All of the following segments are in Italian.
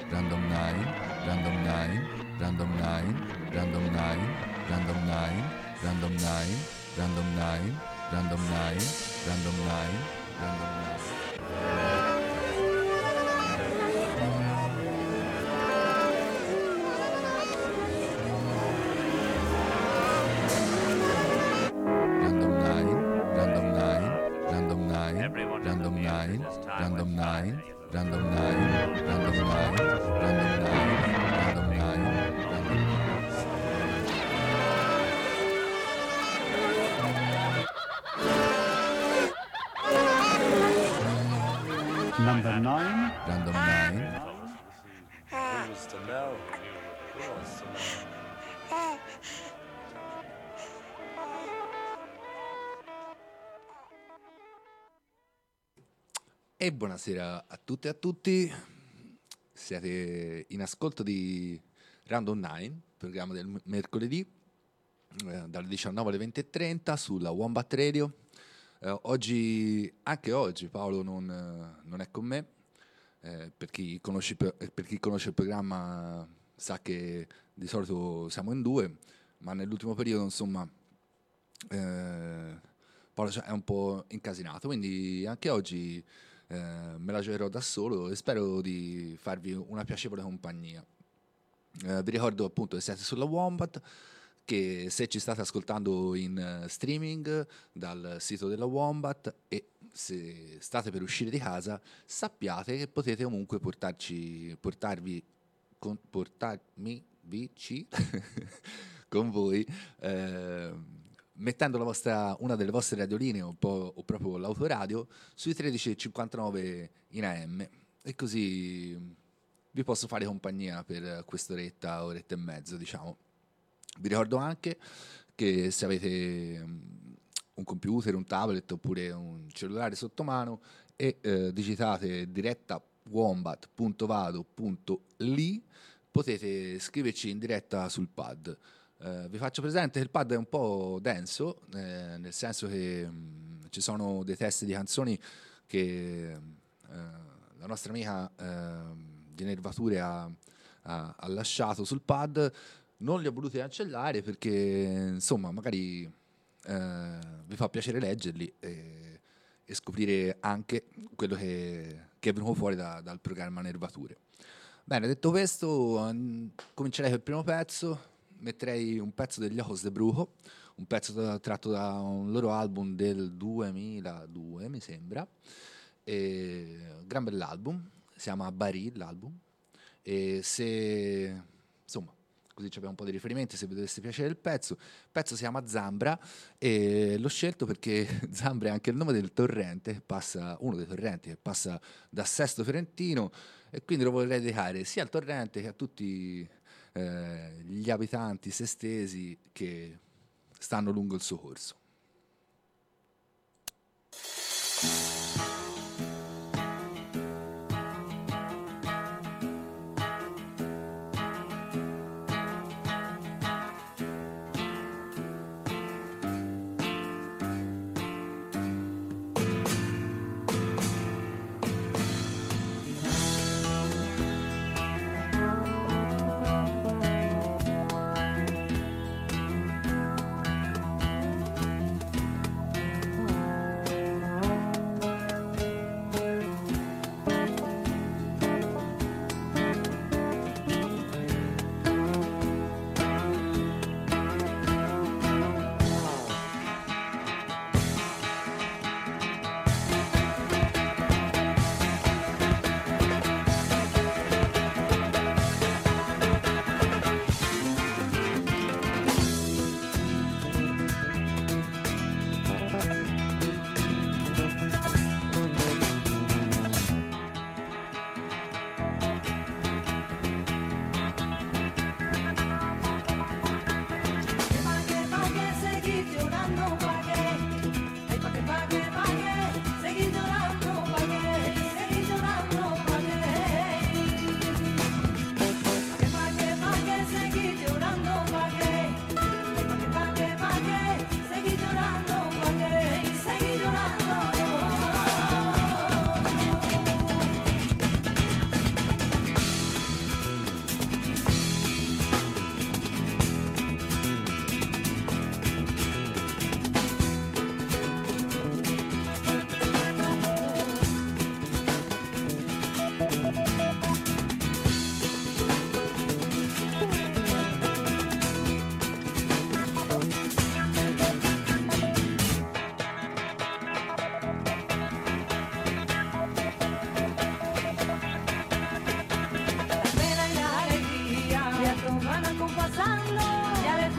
Random 9, Random 9, Random 9, Random 9, Random 9, Random 9, Random 9, Random 9, Random 9, Random 9. Random 9, Random 9, Random 9, Everyone in the Random music 9, this time Random with 9, fire. Random 9, Random 9, Random 9, Random 9, Random 9. Number 9. Random 9. Who wants to know? Who wants to know? E buonasera a tutte e a tutti, siete in ascolto di Random 9, programma del mercoledì, dalle 19 alle 20:30 sulla Wombat Radio. Anche oggi Paolo non è con me, per chi conosce il programma sa che di solito siamo in due, ma nell'ultimo periodo insomma Paolo è un po' incasinato, quindi anche oggi me la giocherò da solo e spero di farvi una piacevole compagnia. Vi ricordo appunto che siete sulla Wombat, che se ci state ascoltando in streaming dal sito della Wombat e se state per uscire di casa, sappiate che potete comunque portarmi vici con voi, mettendo una delle vostre radioline o proprio l'autoradio sui 13:59 in AM, e così vi posso fare compagnia per quest'oretta, oretta e mezzo, diciamo. Vi ricordo anche che se avete un computer, un tablet oppure un cellulare sotto mano e digitate diretta wombat.vado.li, potete scriverci in diretta sul pad. Vi faccio presente che il pad è un po' denso, nel senso che ci sono dei testi di canzoni che la nostra amica di Nervature ha lasciato sul pad. Non li ho voluti cancellare perché insomma magari vi fa piacere leggerli e scoprire anche quello che è venuto fuori dal programma Nervature. Bene, detto questo, comincerei col primo pezzo. Metterei un pezzo degli Ojos de Brujo, un pezzo tratto da un loro album del 2002, mi sembra. Gran bell'album, si chiama Bari l'album, e se insomma così abbiamo un po' di riferimenti se vi dovesse piacere il pezzo si chiama Zambra e l'ho scelto perché Zambra è anche il nome del torrente, uno dei torrenti che passa da Sesto Fiorentino, e quindi lo vorrei dedicare sia al torrente che a tutti gli abitanti sestesi che stanno lungo il suo corso.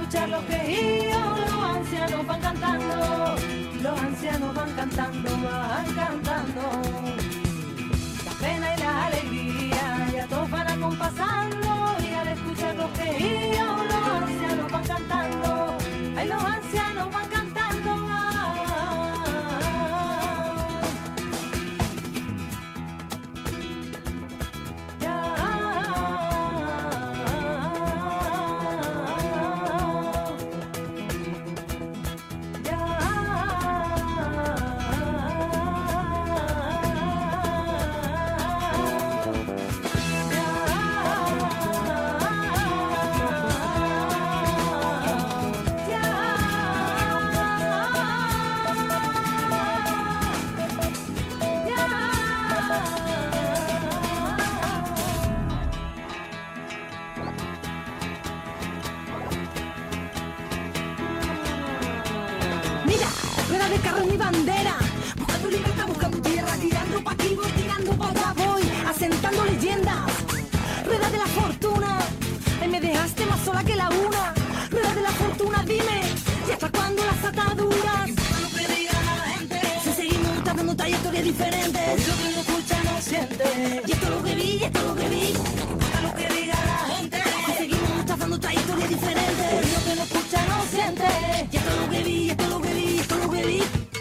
escuchar lo que los ancianos van cantando, los ancianos van cantando, van cantando. La pena y la alegría, ya todos van acompasando, y al escuchar lo que los ancianos van cantando, ay, los ancianos van cantando. Asentando leyendas, rueda de la fortuna, ay, me dejaste más sola que la una. Rueda de la fortuna, dime, ¿y hasta cuándo las ataduras? Importa lo que diga la gente, si seguimos dando trayectorias diferentes. Lo que no escucha no siente, y esto es lo que vi, y esto es lo que vi. Importa lo que diga la gente, si seguimos dando trayectorias diferentes. Lo que no escucha no siente, y esto es lo que vi, y esto es lo que vi, esto es lo que vi.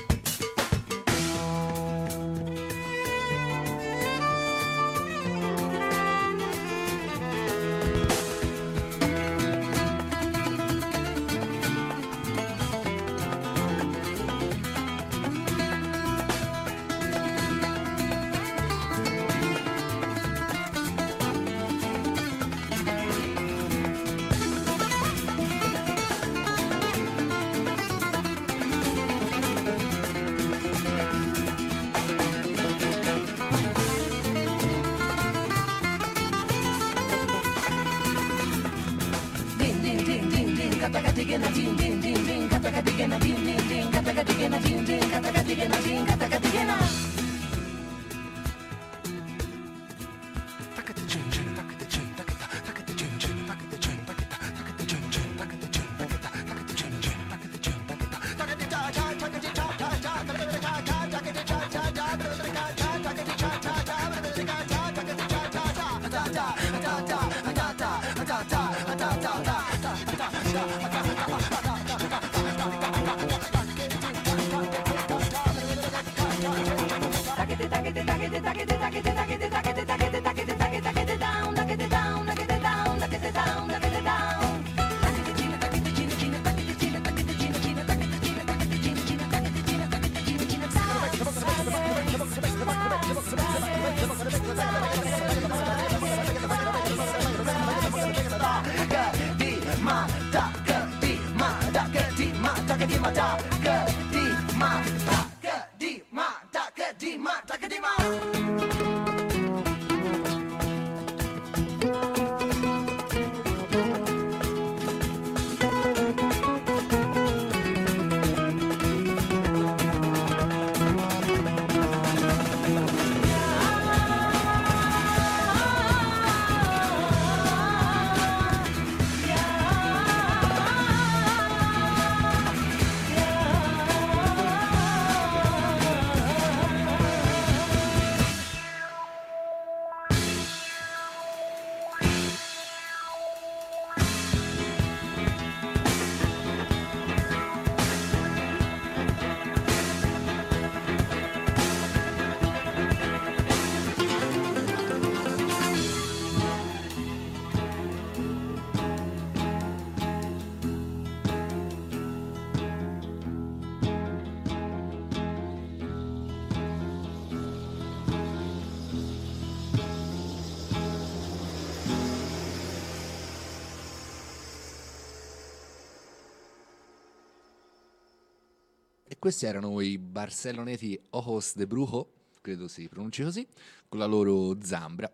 Questi erano i barcellonesi Ojos de Brujo, credo si pronunci così, con la loro Zambra.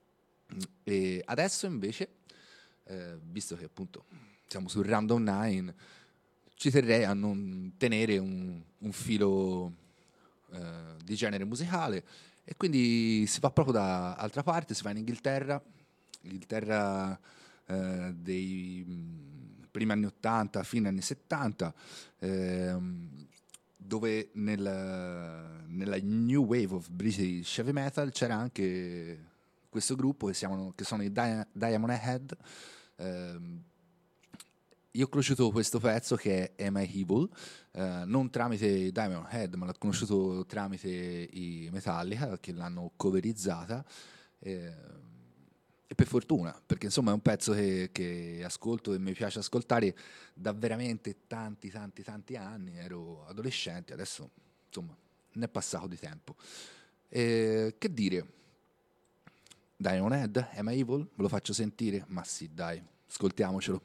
E adesso invece, visto che appunto siamo sul Random 9, ci terrei a non tenere un filo di genere musicale, e quindi si va proprio da altra parte, si va in Inghilterra dei primi anni 80, fine anni 70, dove nella New Wave of British Heavy Metal c'era anche questo gruppo che sono i Diamond Head. Io ho conosciuto questo pezzo che è Am I Evil, non tramite i Diamond Head, ma l'ho conosciuto tramite i Metallica che l'hanno coverizzata, e per fortuna, perché insomma è un pezzo che ascolto e mi piace ascoltare da veramente tanti anni. Ero adolescente, adesso insomma ne è passato di tempo. Che dire, Diamond Head, Am I Evil? Ve lo faccio sentire? Ma sì, dai, ascoltiamocelo.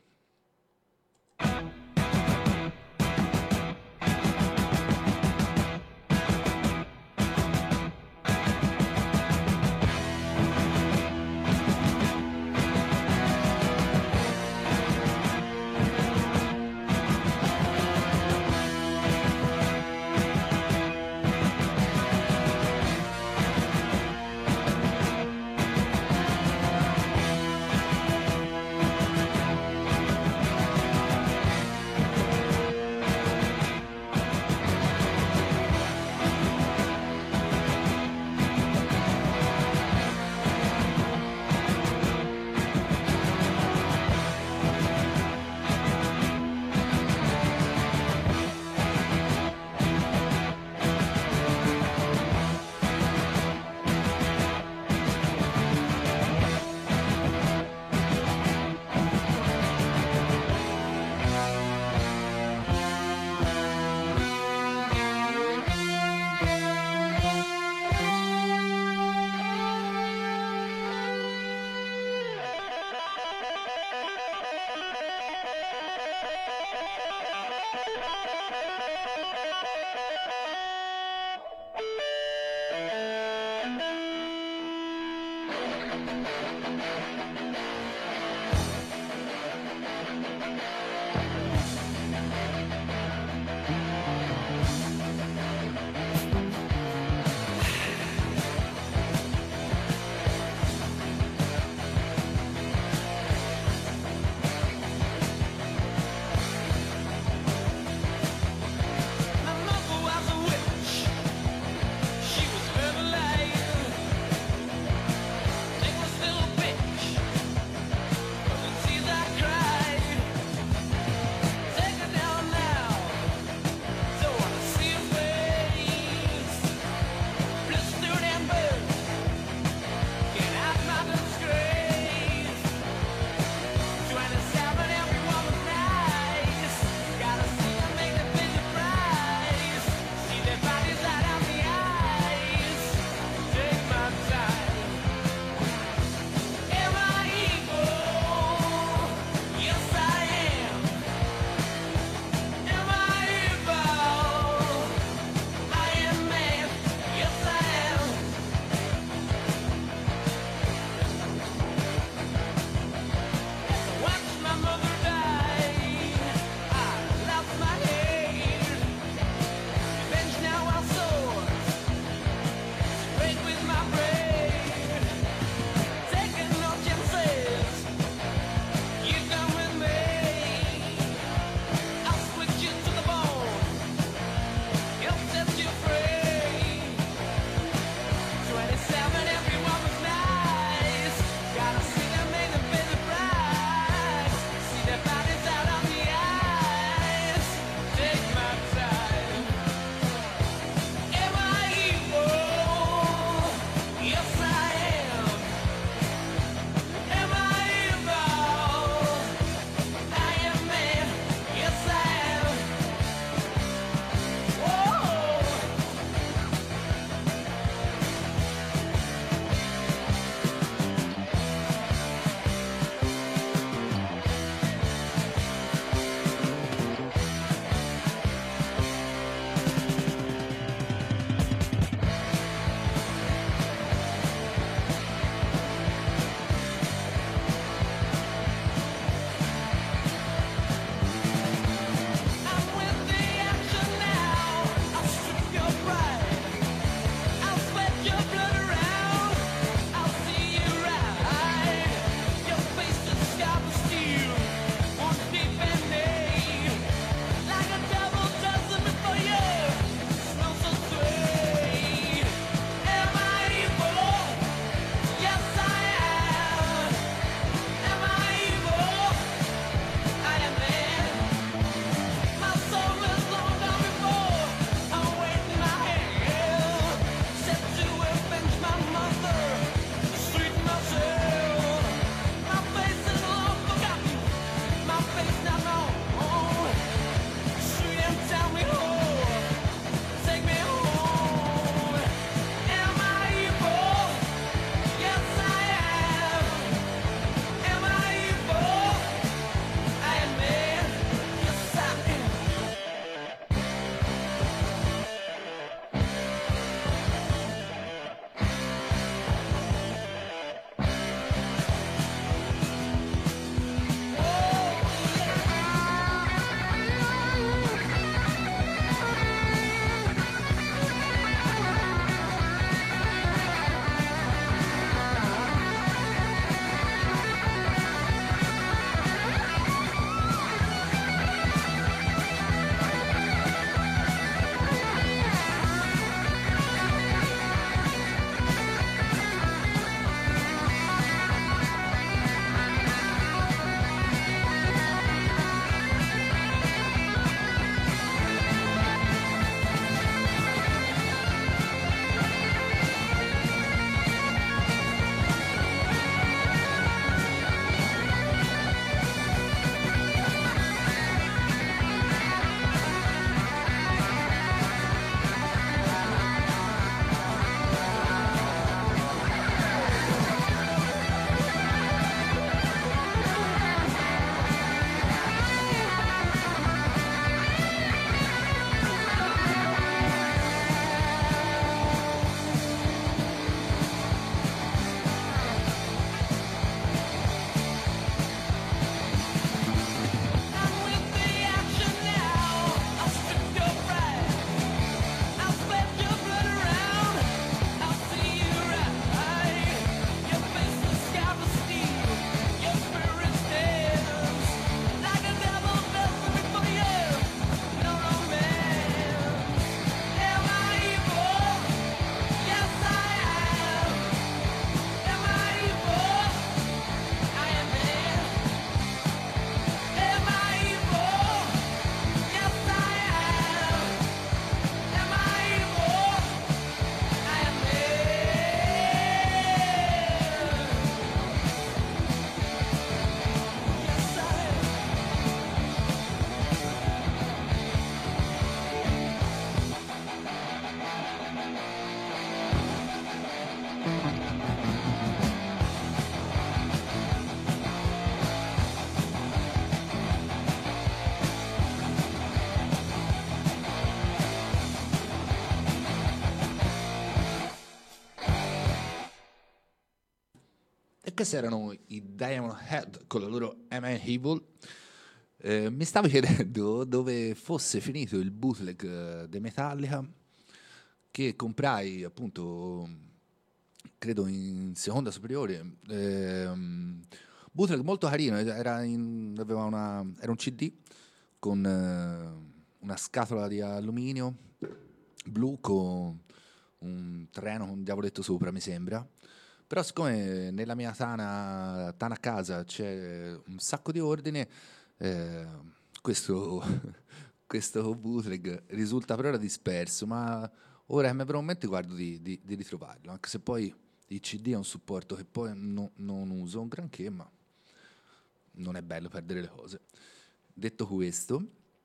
questi erano i Diamond Head con la loro Am I Evil. Mi stavo chiedendo dove fosse finito il bootleg dei Metallica che comprai appunto credo in seconda superiore. Bootleg molto carino, era un CD con una scatola di alluminio blu con un treno con un diavoletto sopra, mi sembra. Però siccome nella mia tana a casa c'è un sacco di ordine, questo bootleg risulta per ora disperso, ma ora che mi avrò in mente guardo di ritrovarlo, anche se poi il CD è un supporto che poi non uso un granché, ma non è bello perdere le cose. Detto questo,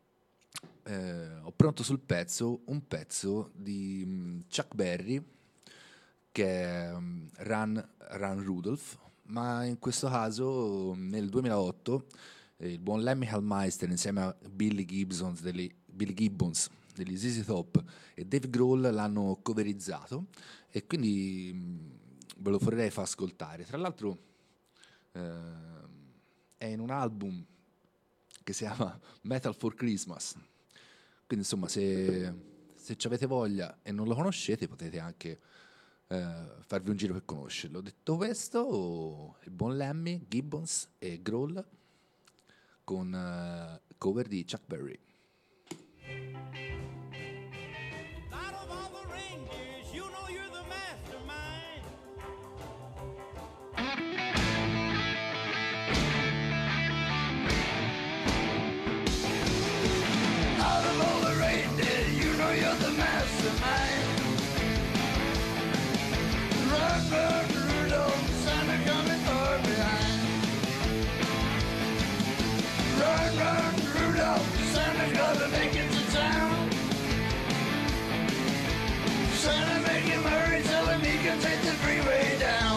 ho pronto sul pezzo un pezzo di Chuck Berry che è Run Rudolph, ma in questo caso nel 2008 il buon Lemmy Kilmister insieme a Billy Gibbons degli ZZ Top e Dave Grohl l'hanno coverizzato e quindi ve lo vorrei far ascoltare. Tra l'altro è in un album che si chiama Metal for Christmas, quindi insomma se ci avete voglia e non lo conoscete potete anche farvi un giro per conoscerlo. Detto questo, il buon Lemmy, Gibbons e Grohl con cover di Chuck Berry. Out of all the reindeers, you know you're the mastermind. Out of all the reindeer, you know you're the mastermind. Run, run, Rudolph, Santa coming far behind. Run, run, Rudolph, Santa gotta make it to town. Santa make him hurry, tell him he can take the freeway down.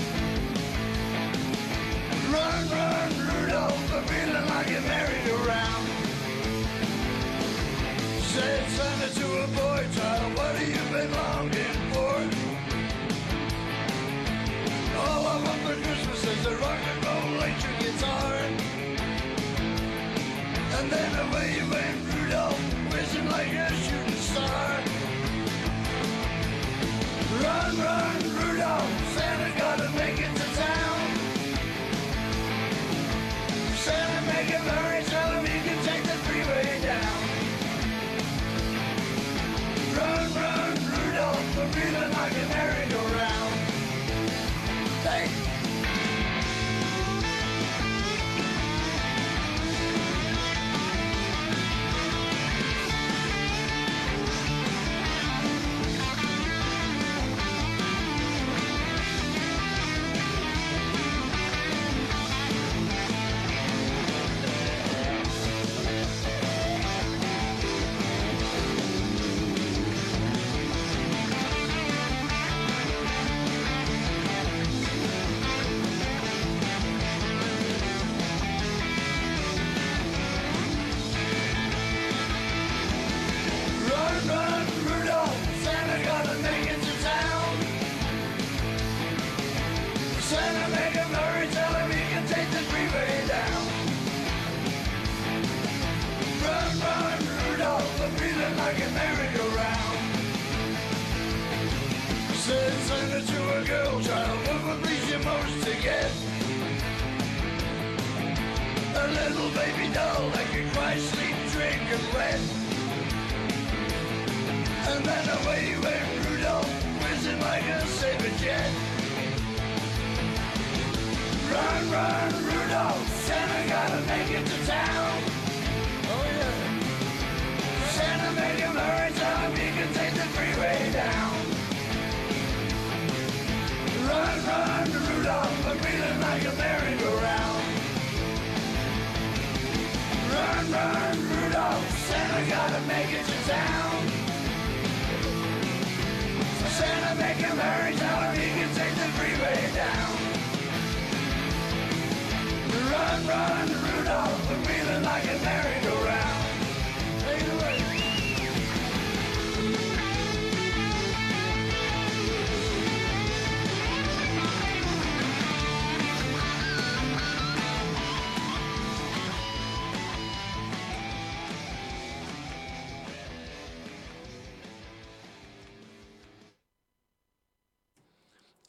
Run, run, Rudolph, I'm feeling like a merry-go-round. Said Santa to a boy child, what have you been longing for? All I want for Christmas is a rock and roll electric guitar. And then away you went, Rudolph, whizzing like a shooting star. Run, run, Rudolph, Santa gotta make it to town. Santa make him hurry, tell him he can take the freeway down. Run, run, Rudolph, I'm feeling like a merry-go-round. Hey! Run, run, Rudolph, Santa gotta make it to town. Santa make him hurry, tell him he can take the freeway down. Run, run, Rudolph, I'm feeling like a merry-go-round. Said Santa to a girl child, what would please you most to get? A little baby doll that can cry, sleep, drink, and wet. And then away went Rudolph, whizzing like a saber jet. Run, run, Rudolph, Santa gotta make it to town. Oh yeah. Santa make him hurry, tell him he can take the freeway down. Run, run, Rudolph, I'm feeling like a merry-go-round. Run, run, Rudolph, Santa gotta make it to town. Santa make him hurry, tell him he can take the freeway down. Run, run, Rudolph, I'm feeling like a merry-go-round. Take it away.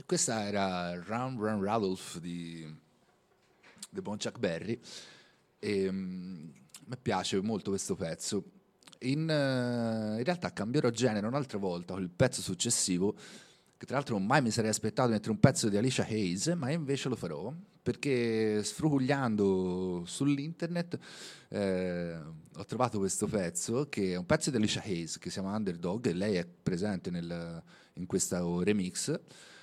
Questa era Run Run Rudolph di The buon Chuck Berry e mi piace molto questo pezzo. In realtà cambierò genere un'altra volta con il pezzo successivo, che tra l'altro mai mi sarei aspettato di mettere un pezzo di Alicia Hayes, ma invece lo farò perché sfrugugliando sull'internet ho trovato questo pezzo, che è un pezzo di Alicia Hayes che si chiama Underdog, e lei è presente in questo remix.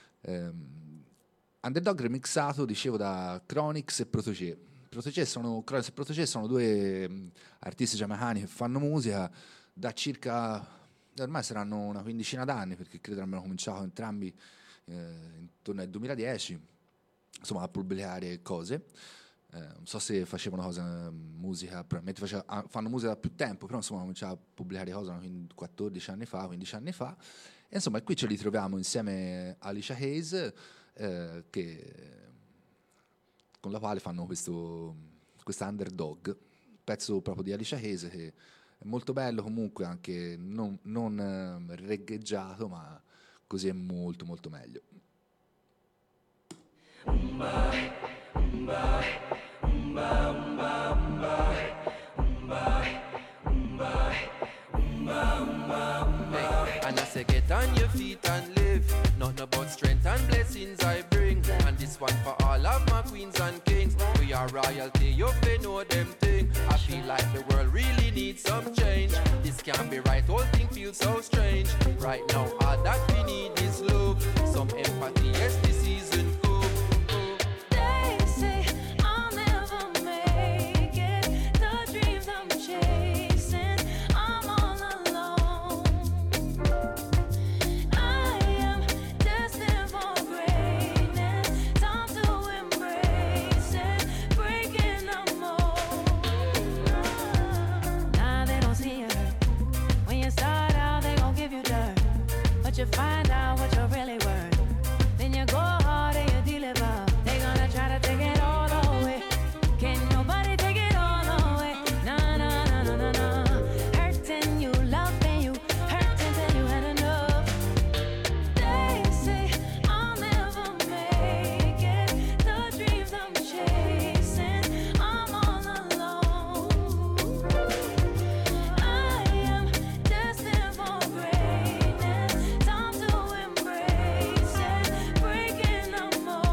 Underdog remixato, dicevo, da Chronix e Protégé. Chronix e Protégé sono due artisti giamaicani che fanno musica da circa, ormai saranno una quindicina d'anni, perché credo abbiano cominciato entrambi intorno al 2010, insomma, a pubblicare cose. Non so se facevano musica, probabilmente fanno musica da più tempo, però insomma cominciato a pubblicare cose 14 anni fa, 15 anni fa. E insomma qui ce li troviamo insieme a Alicia Hayes, con la quale fanno questa Underdog, pezzo proprio di Alicia Hayes, che è molto bello comunque, anche non regheggiato, ma così è molto molto meglio. And I say get on your feet and live. Nothing about strength and blessings I bring. And this one for all of my queens and kings. We are royalty, you fi know them thing. I feel like the world really needs some change. This can't be right, whole thing feels so strange. Right now all that we need is love. Some empathy, yes, this season come. They say I'll never make it. The dreams I'm chasing, I'm all alone. I am destined for greatness. Time to embrace it, breaking the mold. Nah, they don't see it. When you start out, they gon' give you dirt, but you find out what you're really worth. Then you go hard and you deliver. They gonna try to take it all away. Can nobody take it all away? Nah, nah, nah, nah, nah, nah. Hurting you, loving you, hurting till you had enough. They say I'll never make it. The dreams I'm chasing, I'm all alone. I am destined for greatness. Time to embrace it, breaking the mold.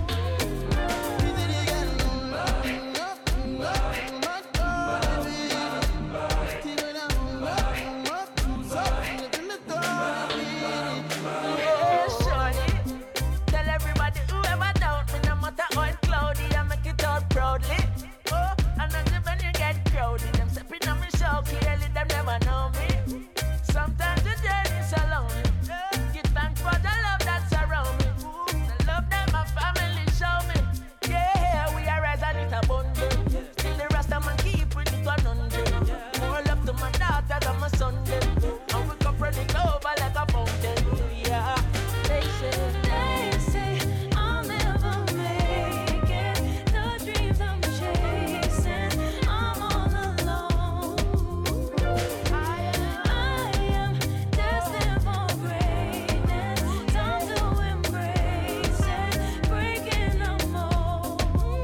Yeah, shorty. Tell everybody whoever doubt me, no matter how it's cloudy, I make it out proudly. Oh, and then when you get crowded, them stepping on me show clearly, them never know me. Sometimes the journey's so lonely. Give thanks for the love that's around me. The love that my family show me. Yeah, we are rise and it abundant. Still the rest of man keep with it 100. More love to my daughters and my son them. And we come running over like a fountain. Yeah, they say I'll never make it. The dreams I'm chasing, I'm all alone. I am destined for greatness. Time to embrace it, breaking the mold.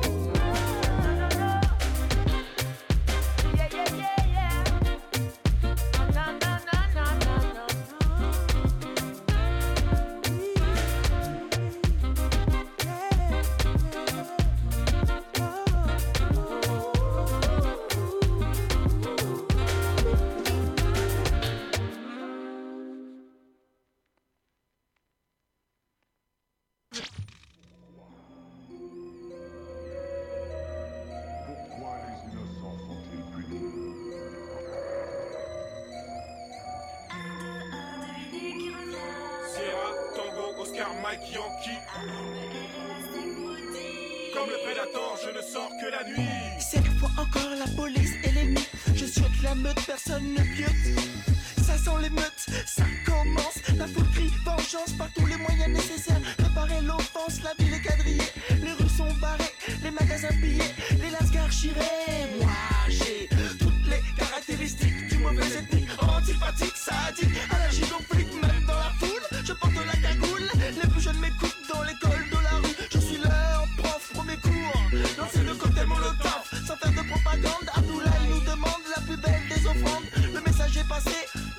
yeah, yeah, yeah, yeah. No, no, no, no, no, no. Pourquoi les innocents sont-ils punis? Sierra, Tango, Oscar, Mike, Yankee. Comme le prédateur, je ne sors que la nuit. Cette fois encore la police et l'ennemi. Je souhaite la meute, personne ne piote. Ça sent l'émeute, ça commence. La foule crie vengeance par tous les moyens nécessaires. Réparer l'offense, la ville est quadrillée. Les rues sont barrées, les magasins pillés, les lascars chirés. Moi j'ai toutes les caractéristiques du mauvais ethnique. Antipathique, sadique, allergique au flic, même dans la foule. Je porte la cagoule, les plus jeunes m'écoutent dans lancer le cocktail Molotov. Sans faire de propagande, Abdoulaye nous demande la plus belle des offrandes. Le message est passé.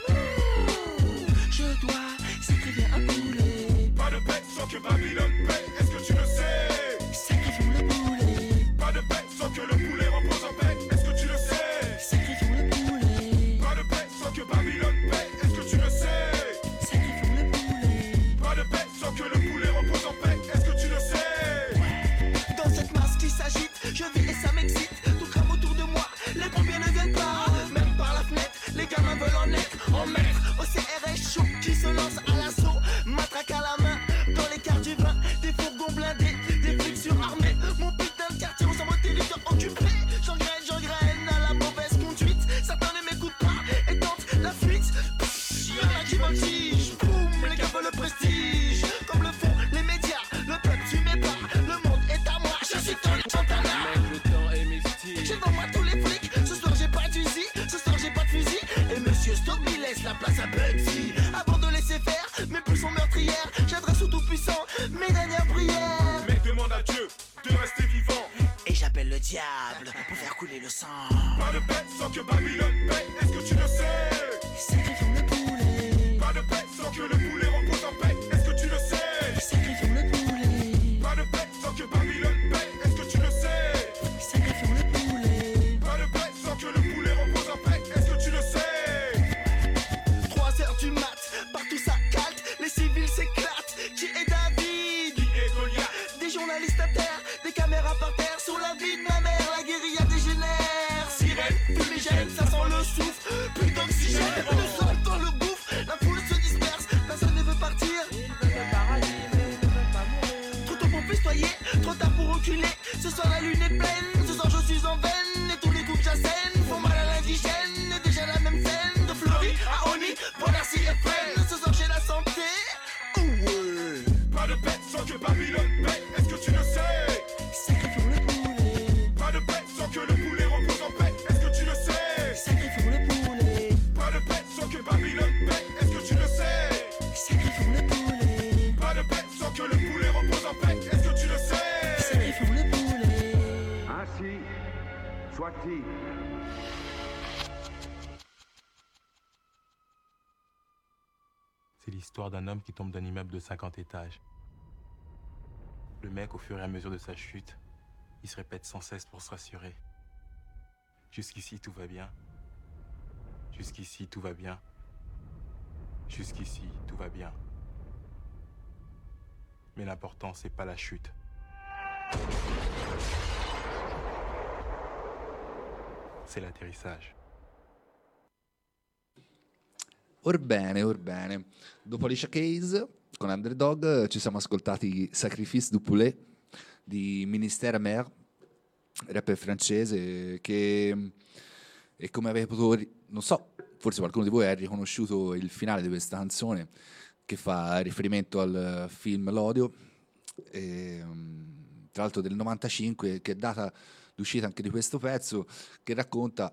Je dois sacrifier un poulet. Pas de paix sans que Babylone paie, est-ce que tu le sais? Sacrifions le poulet. Pas de paix sans que le poulet repose en paix, est-ce que tu le sais? Sacrifions le poulet. Pas de paix sans que Babylone paie, est-ce que tu le sais? Sacrifions le poulet. Pas de paix sans que le poulet repose en paix, est-ce que tu le sais? Dans cette masse qui s'agite, je vis et ça m'excite. Tout crame autour de moi, les pompiers ne viennent pas. Même par la fenêtre, les gamins veulent en être. En maître, au CRS chaud qui se lance à l'assaut. Matraque à la main, dans les quarts du vin. Des fourgons blindés, des flics surarmés. Mon putain de quartier, on s'en va territoire occupé. J'engraine à la mauvaise conduite. Certains ne m'écoutent pas et tentent la fuite. Y'en a qui voltigent, boum, les gars veulent le prestige. Comme le font les médias, le peuple tu m'es pas. Le monde est à moi, je suis ton Montana. Le temps est mystique. J'ai devant moi tous les flics, ce soir j'ai pas d'usi, ce soir j'ai pas de fusil. Et monsieur Stock me laisse la place à Bugsy. Avant de laisser faire, mes pulsions meurtrières, j'adresse au tout-puissant mes dernières prières. Mais demande à Dieu de rester vivant. Et j'appelle le diable pour faire couler le sang. Pas de paix sans que Babylone paie, est-ce que tu le sais? Sacrifions le poulet. Pas de paix sans que le poulet repose en paix, est-ce que tu le sais? Sacrifions le poulet. Pas de paix sans que Babylone paie, est-ce que tu le sais? Sacrifions le poulet. Pas de paix sans que le poulet repose en paix, est-ce que tu le sais? 3 heures du mat, partout ça calte, les civils s'éclatent. Qui est David? Qui est Goliath? Des journalistes à terre, des caméras par terre. Sur la vie de ma mère, la guérilla dégénère. Sirène, fumigène, ça sent le souffle. Plus d'oxygène, le sol dans le gouffre. La foule se disperse, personne ne veut partir. Trop tôt pour festoyer, trop tard pour reculer. Ce soir la lune est pleine, ce soir je suis en veine. Et tous les coups que j'assène font mal à l'indigène. Et déjà la même scène, de Fleury à Oni, voilà si et freine. Ce soir j'ai la santé. Ouais. Pas de paix sans que Babylone paie, est-ce que tu le sais? Sacrifions le poulet. Pas de paix sans que le poulet repose en paix, est-ce que tu le sais? Sacrifions le poulet. Pas de paix sans que Babylone paie, est-ce que tu le sais? Sacrifions le poulet. Pas de paix sans que le poulet repose en paix, est-ce que tu le sais? Sacrifions le poulet. Ainsi soit-il. C'est l'histoire d'un homme qui tombe d'un immeuble de 50 étages. Le mec, au fur et à mesure de sa chute, il se répète sans cesse pour se rassurer. Jusqu'ici, tout va bien. Jusqu'ici, tout va bien. Jusqu'ici, tout va bien. Mais l'important, c'est pas la chute. C'est l'atterrissage. Orbene, orbene. Dopo Alicia Keys con Underdog ci siamo ascoltati Sacrifice du Poulet di Ministère Amer, rapper francese che, e come avete potuto, non so, forse qualcuno di voi ha riconosciuto il finale di questa canzone che fa riferimento al film L'Odio, tra l'altro del 95, che è data l'uscita anche di questo pezzo, che racconta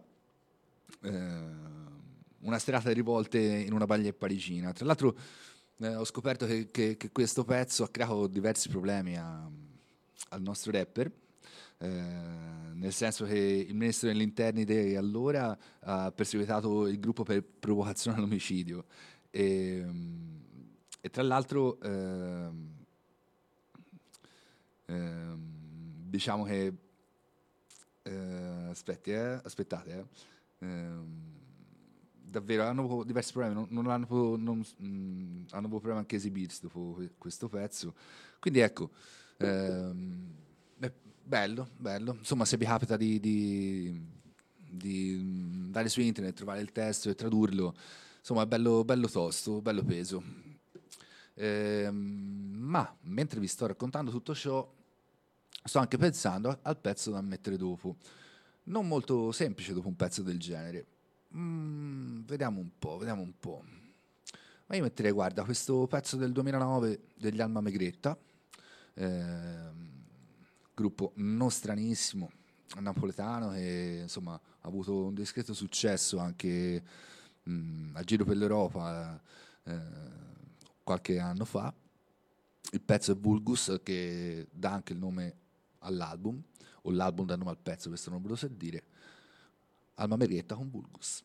una serata di rivolte in una banlieue parigina. Tra l'altro ho scoperto che questo pezzo ha creato diversi problemi al nostro rapper, nel senso che il ministro degli interni di allora ha perseguitato il gruppo per provocazione all'omicidio e tra l'altro diciamo che aspettate davvero hanno avuto diversi problemi, hanno avuto problemi anche a esibirsi dopo questo pezzo, quindi ecco, bello, insomma, se vi capita di andare su internet, trovare il testo e tradurlo, insomma è bello tosto, bello peso, ma mentre vi sto raccontando tutto ciò sto anche pensando al pezzo da mettere dopo, non molto semplice dopo un pezzo del genere. Vediamo un po'. Ma io metterei, guarda, questo pezzo del 2009 degli Alma Megretta, gruppo non stranissimo, napoletano, che insomma ha avuto un discreto successo anche a giro per l'Europa qualche anno fa. Il pezzo è Vulgus, che dà anche il nome all'album, o l'album dal nome al pezzo, questo non ve lo so dire. Alma Megretta con Vulgus.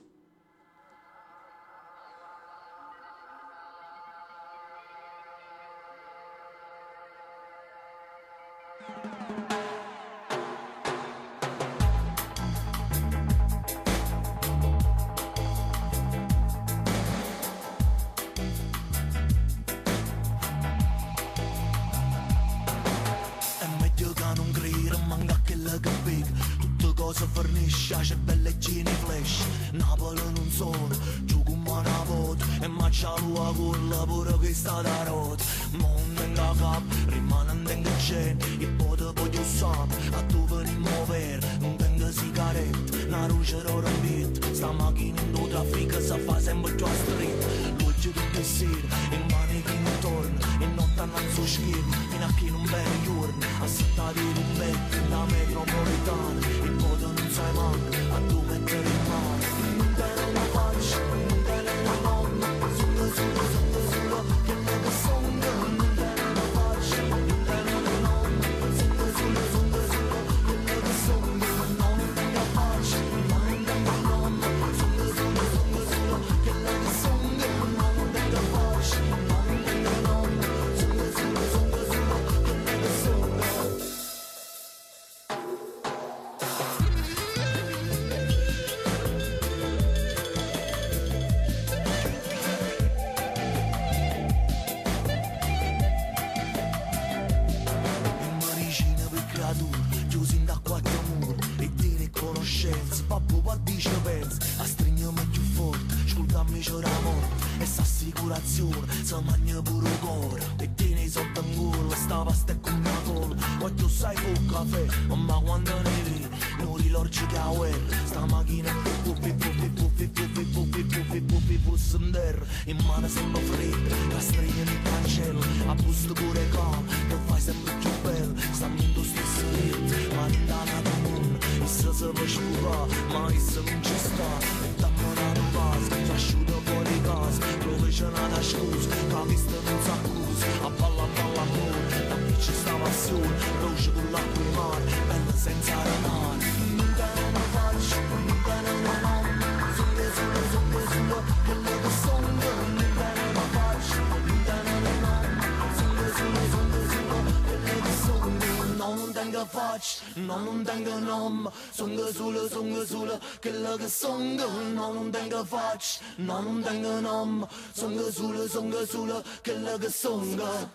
È meglio che non grida, manca che la capic. Tutte cose fornisce, c'è belle gini flash. Napoli non sono, gioco una volta. E maccialo a culla pure che sta da rota. Mondo in capo, rimanendo in gente. E poi te voglio sapere, a tu venimo vero. Non tengo sigarette, una luce d'oro in bit. Sta macchina in due traffica, si fa sempre più a street. Luce tutte sere, il manichino intorno. E notte non so schermo, fino a che non bene giorno. Assettati un becco, da metropolitana. E poi te non sai manco, a tu mettere in mano. Non te ne faccio, non te ne nonna. Solo, che ne che sonno. Non te ne faccio, non te ne nonna. Solo, che ne che sonno. Non te ne faccio, non te ne nonna. Solo, che ne che sonno. Non te ne faccio, non te ne nonna. Solo, che ne che sonno. Medicina per creature, chiusi in da quattro mura. E tieni conoscenza, babbo qua dice pensa. A stringermi più forte, ascoltarmi c'è la morte. E s'assicurazione, se mangia pure il cuore. E tieni sotto in gola, sta pasta e con una cola. Quando sai col caffè, ma quando ne vedi, non rilorci che a guerra. Sta macchina puffi, fosse in terra. In mano sempre fredda, la stringe nel cancello. A busto pure capo, che fai sempre più bello. Sta mondo stesso letto, ma non dà nada mondo. E se può sciupare, ma essa non ci sta. E dammi una base, che asciuta fuori casa. Dove c'è una scusa, che ha visto non s'accusa. A balla amore, da qui c'è sta passione. Roce con l'acqua e mare, bella senza renare. Non te ne faccio, non te ne nonna. Solo, quello che sono. Non te ne faccio, non te ne nonna. Solo, quello che sono. No, non tengo faccia, no, non tengo nome. Sono solo, quello che sono. No, non tengo faccia, no, non tengo nome. Sono solo, quello che sono.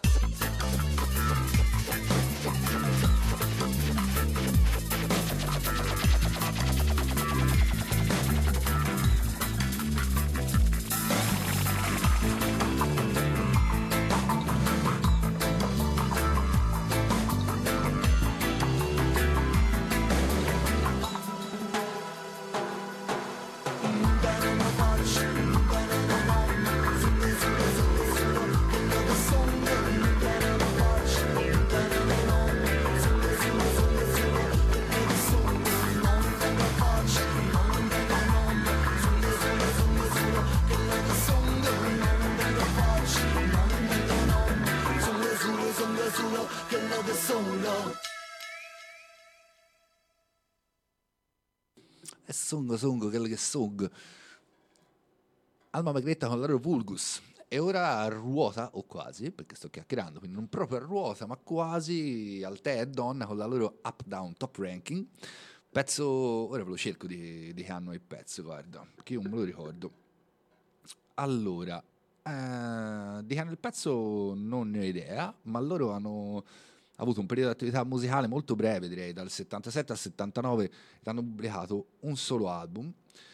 E songo, quello che songo. Alma Megretta con la loro Vulgus. E ora ruota, o quasi, perché sto chiacchierando, quindi non proprio a ruota, ma quasi al Te e Donna con la loro Up Down Top Ranking. Pezzo, ora ve lo cerco di che anno è il pezzo, guarda, che io non me lo ricordo. Allora, di che anno è il pezzo non ne ho idea, ma loro hanno avuto un periodo di attività musicale molto breve, direi, dal 77 al 79, ed hanno pubblicato un solo album,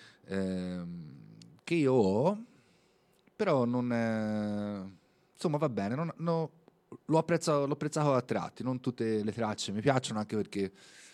che io ho, però non... insomma va bene, l'ho apprezzato a tratti, non tutte le tracce mi piacciono, anche perché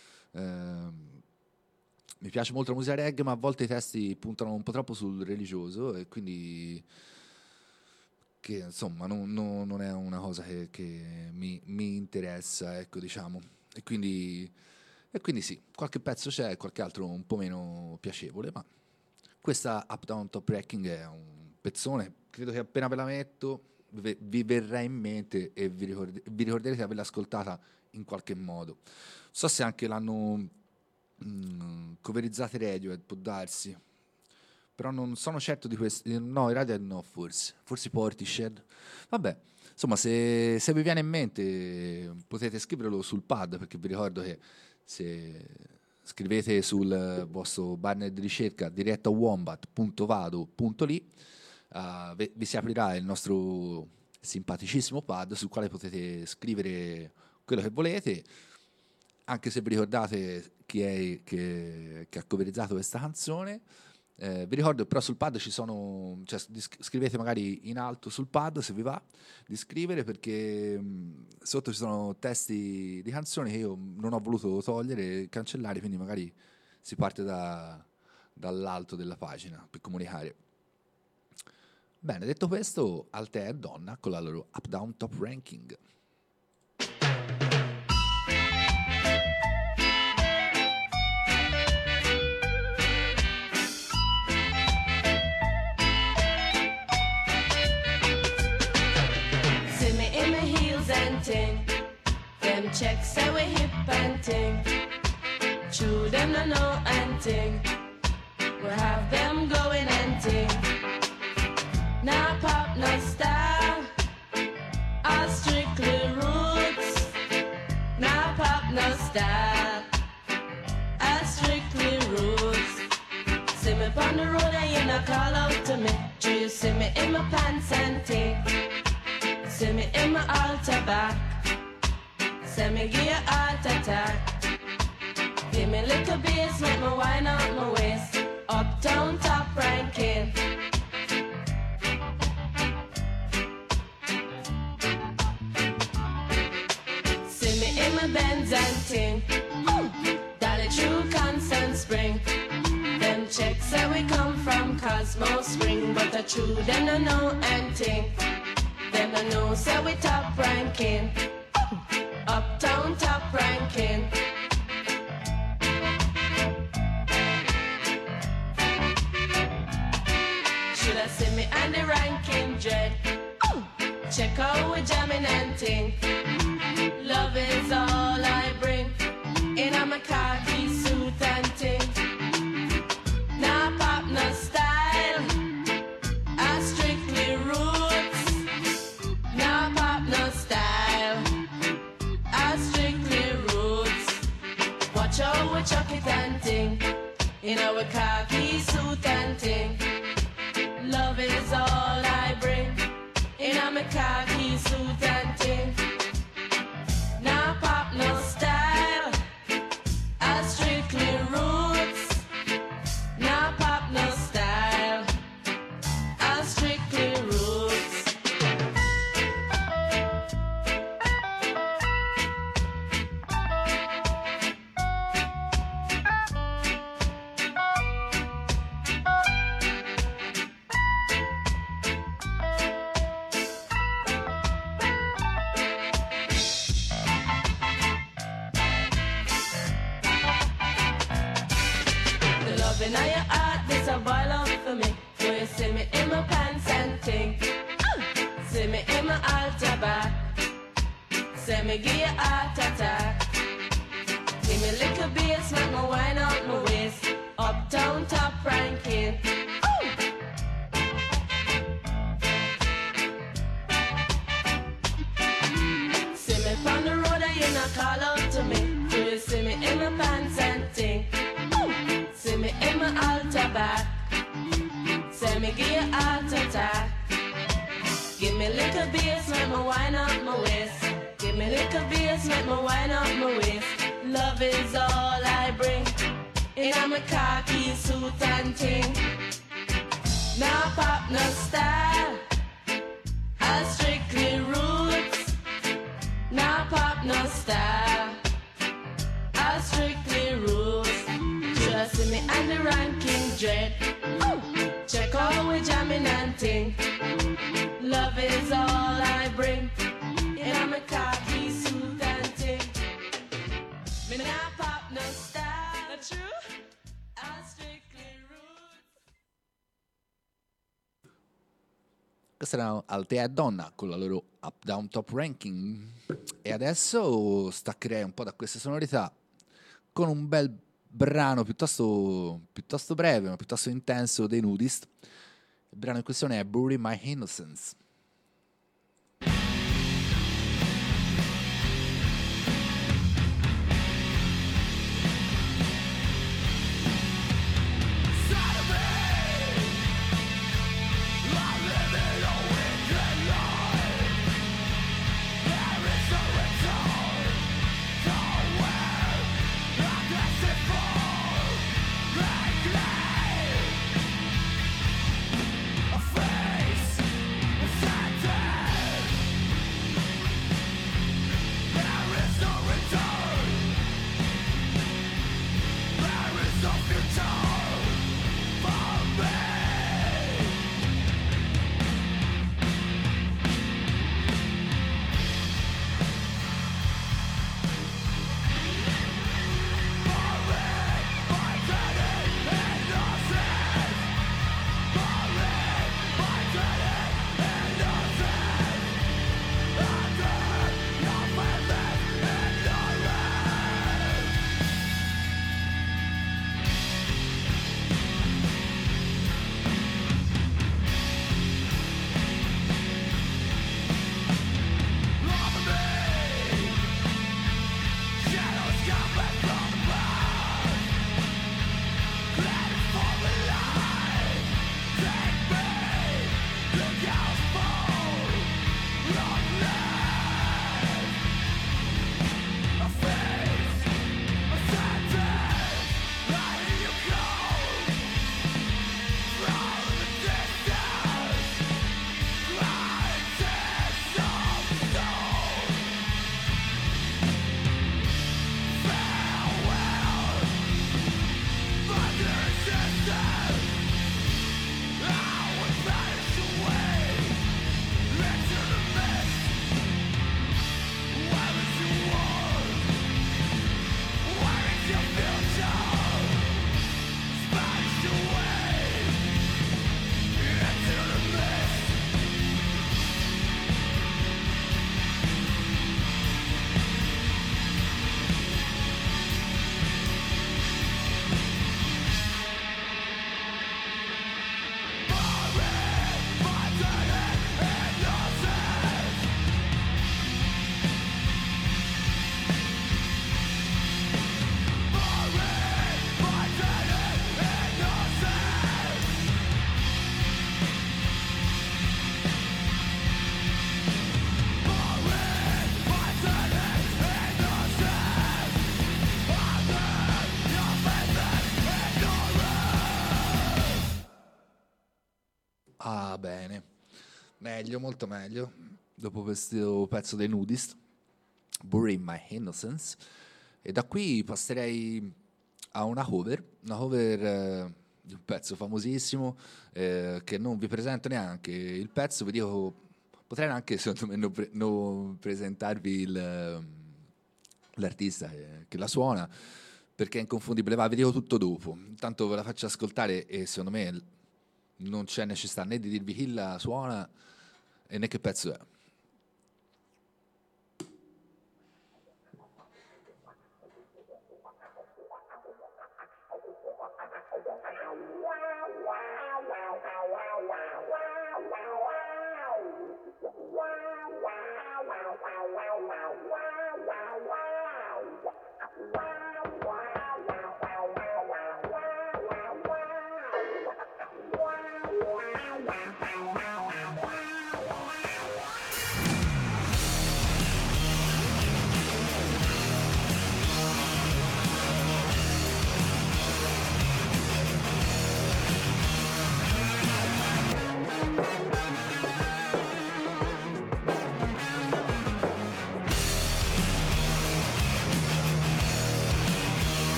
mi piace molto la musica reggae, ma a volte i testi puntano un po' troppo sul religioso, e quindi che insomma non è una cosa che mi interessa, ecco, diciamo, e quindi sì, qualche pezzo c'è, qualche altro un po' meno piacevole, ma questa Up Down Top Wrecking è un pezzone, credo che appena ve la metto vi verrà in mente e vi ricorderete di averla ascoltata in qualche modo. Non so se anche l'hanno coverizzate Radiohead, può darsi, però non sono certo di questo. No, i Radiohead no, forse Portishead. Vabbè, insomma, se vi viene in mente potete scriverlo sul pad, perché vi ricordo che se scrivete sul vostro banner di ricerca diretto a wombat.vado.li, vi si aprirà il nostro simpaticissimo pad sul quale potete scrivere quello che volete, anche se vi ricordate chi è che ha coverizzato questa canzone. Vi ricordo però sul pad ci sono, cioè, scrivete magari in alto sul pad, se vi va di scrivere, perché sotto ci sono testi di canzoni che io non ho voluto togliere e cancellare, quindi magari si parte dall'alto della pagina per comunicare. Bene, detto questo, Altea e Donna con la loro Up Down Top Ranking. See me in my heels and ting. Them checks say we hip and ting. True them no know and ting. We have them going and ting. Now pop, no style, all strictly roots. Now pop, no style, all strictly roots. See me on the road and you not call out to me. Do you see me in my pants and ting? See me in my altar back. See me give you heart attack. Give me little bass, make me wind up my waist. Uptown top ranking. In my Benz and ting, Dolly True Constant Spring. Them checks say we come from Cosmo Spring, but the true them no know and ting. Them no know say we top ranking, Uptown top ranking. Should I see me and the ranking dread? Check out we jamming and ting. Love is all I bring. In a my khaki suit and ting. Nah pop, no style. I strictly roots. Nah pop, no style. I strictly roots. Watch out we chuck it and ting. In our khaki suit and ting. Love is all I bring. In a my khaki suit and ting. Now pop, no style, I strictly roots. Now pop, no style, I strictly roots. Loving how your heart, this a boil up for me. So you see me in my pants and ting. See me in my altar back. See me give you heart attack. Give me little bass, make me wind up my waist. Uptown top ranking. See me from the road and you not call out to me. So you see me in my pants and ting. See me in my altar back. Say me give you heart attack. Give me little bass, make me wind up my waist. Give me little bass, make me wind up my waist. Love is all I bring. In a my khaki suit and ting. Now pop, no style, I strictly roots. Now pop, no style, I strictly roots. See me and the ranking dread. Check out we jamming and ting. Love is all I bring. In a my khaki suit and ting. Me nah pop no style. Not true? I strictly roots. Questa era Altea e Donna con la loro Up Down Top Ranking. E adesso staccherei un po' da queste sonorità con un bel brano piuttosto breve, ma piuttosto intenso dei Nudist. Il brano in questione è Bury My Innocence. Ah, bene. Meglio, molto meglio. Dopo questo pezzo dei Nudist, Bury My Innocence. E da qui passerei a una cover di un pezzo famosissimo che non vi presento neanche. Il pezzo, vi dico, potrei anche secondo me non presentarvi l'artista che la suona, perché è inconfondibile. Va, vi dico tutto dopo. Intanto ve la faccio ascoltare e secondo me non c'è necessità né di dirvi chi la suona e né che pezzo è.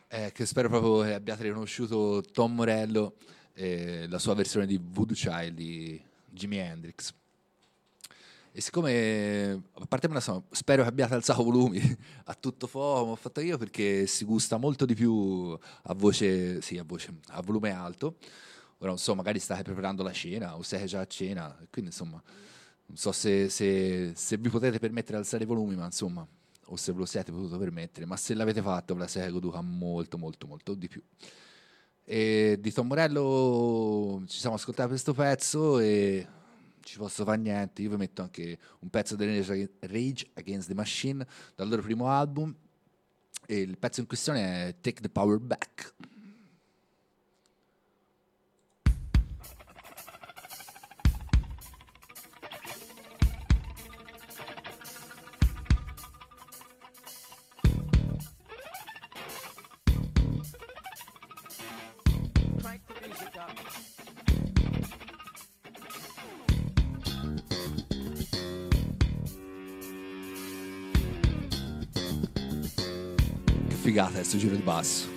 che spero proprio che abbiate riconosciuto Tom Morello e la sua versione di Voodoo Child di Jimi Hendrix. E siccome, a parte me la so, spero che abbiate alzato volumi a tutto fuoco, come ho fatto io, perché si gusta molto di più a volume alto. Ora non so, magari state preparando la cena o siete già a cena, quindi insomma non so se vi potete permettere di alzare i volumi, ma insomma, o se ve lo siete potuto permettere, ma se l'avete fatto ve la siete goduta molto molto molto di più. E di Tom Morello ci siamo ascoltati questo pezzo e ci posso fare niente, io vi metto anche un pezzo del Rage Against the Machine dal loro primo album e il pezzo in questione è Take the Power Back. Figata questo giro di basso.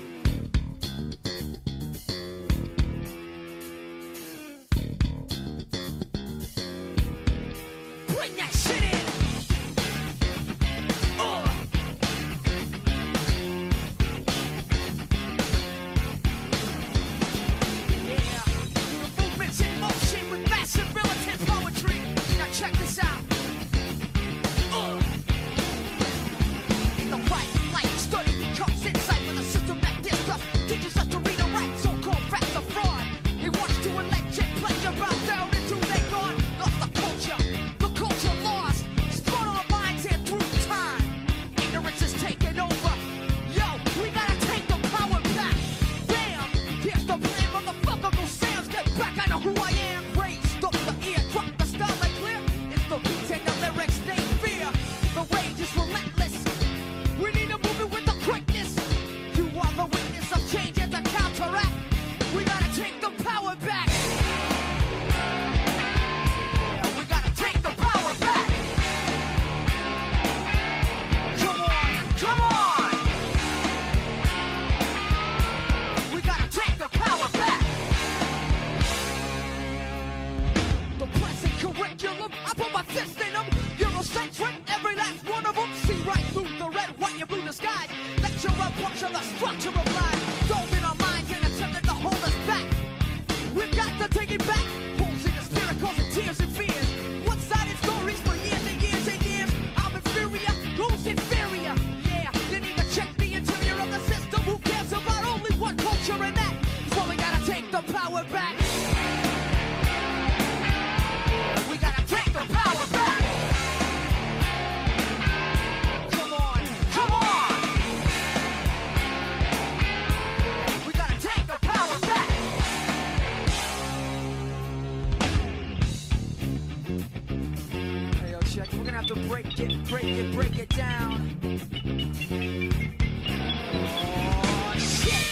Break it down. Oh, shit.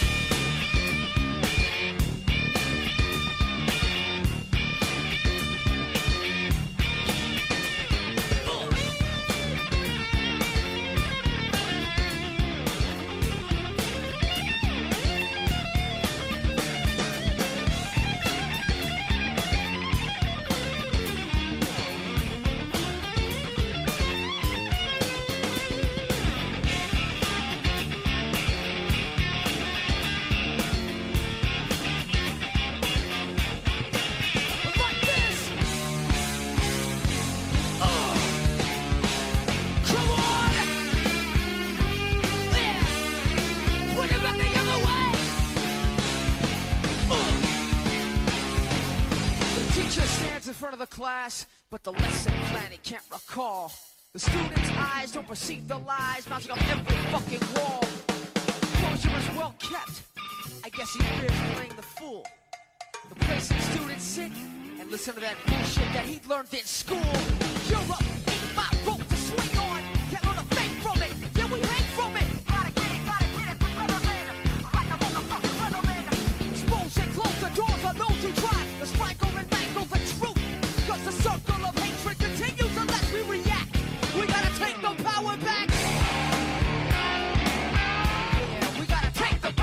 Class, but the lesson plan he can't recall. The students' eyes don't perceive the lies bouncing off every fucking wall. Closure is well kept. I guess he fears playing the fool. The place that students sit and listen to that bullshit that he learned in school. You're up, ain't my rope to swing on. Can't learn a thing from it. Yeah, we hang from it. Gotta get it, for better later. Like a motherfucking renovator. Expose and close the doors on those who try to sprinkle and mangle the truth. Cause the circle of hatred continues unless we react. We gotta take the power back. Yeah, we gotta take the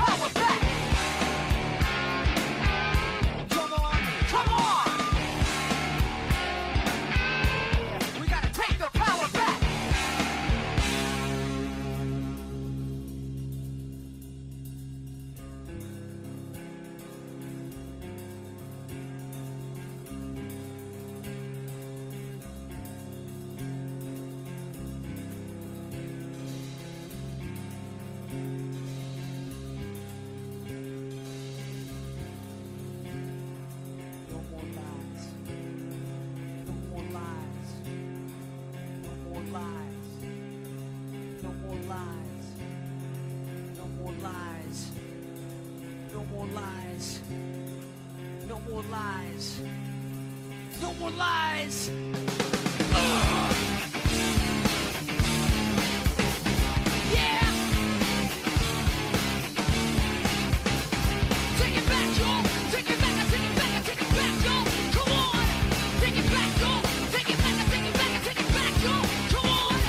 No more lies. No more lies. No more lies. No more lies. No more lies. Yeah. Take it back, y'all. Take it back. I take it back. I take it back, y'all. Come on. Take it back, y'all. Take it back. I take it back. I take it back, y'all. Come on.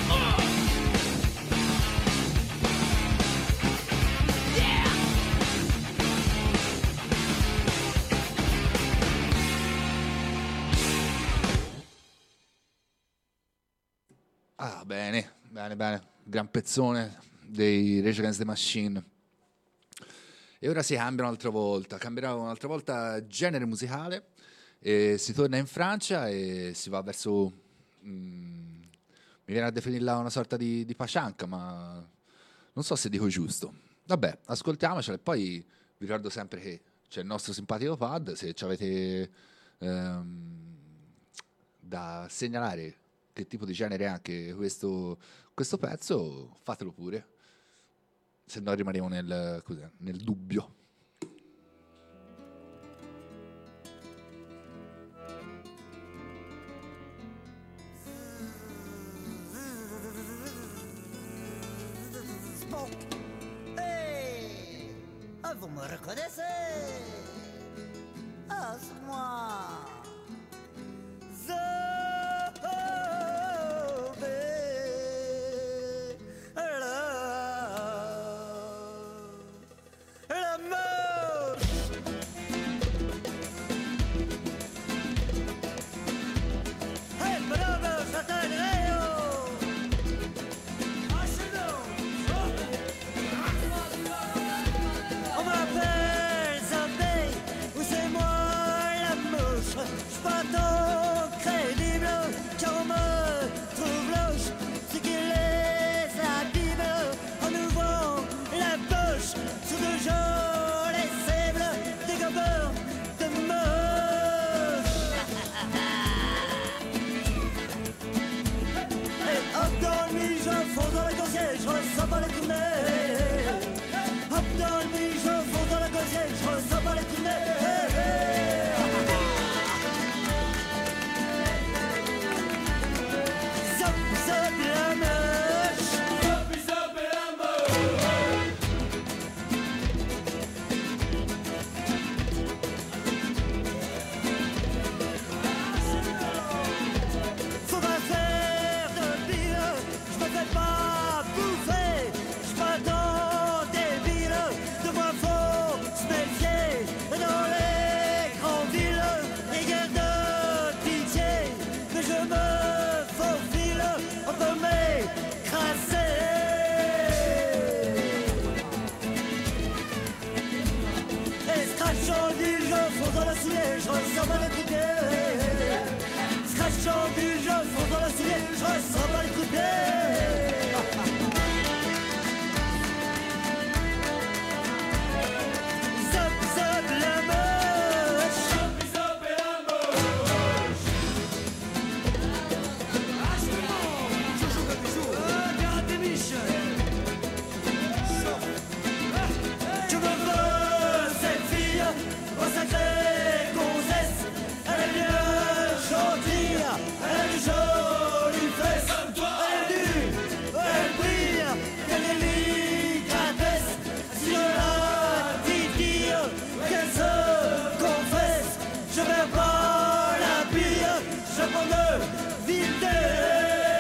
Yeah. Ah, bene, gran pezzone dei Rage Against the Machine. E ora si cambia cambierà un'altra volta genere musicale e si torna in Francia e si va verso mi viene a definirla una sorta di pachanca, ma non so se dico giusto. Vabbè, ascoltiamocela e poi vi ricordo sempre che c'è il nostro simpatico pad, se ci avete da segnalare che tipo di genere è anche questo pezzo, fatelo pure, se no rimaniamo nel dubbio. Hey, vous me reconnaissez? Ah, c'est moi. On m'appelle Zambé, ou c'est moi la mouche. J'suis pas tant crédible, car on me trouve louche. Ce qui les abîme en ouvrant la bouche. Sous de jolis cibles, des gobeurs de moche. Et hop dans le nuit, je fonds dans la gaussière, je ressens pas les tournées. Hop dans le nuit, je fonds dans la gaussière, je ressens pas les tournées. Zop, zop, la moche. Zop, zop, la moche. Faut pas faire de pire, je me fais pas bouffer. J'suis pas dans des villes, de moi faut se méfier. Dans les grandes villes, les guerres de pitié. Mais je me faufile, on peut m'écraser. Et scratchant du jeu, fonds dans la soulier, je ressens pas les coups de pied. Scratchant du jeu, fonds dans la soulier, je ressens pas les coups de pied. Zop, zop, la moche. Zop, zop, la moche. Je joue comme des jours. Regarde des biches. Je me veux cette fille au sacré gonzesse. Elle est bien gentille, elle a de jolies fesses. Comme toi. Elle est nue, elle brille, quelle délicatesse. Si je la titille, qu'elle se confesse. Je vais pas la pire, je prends de vitesse.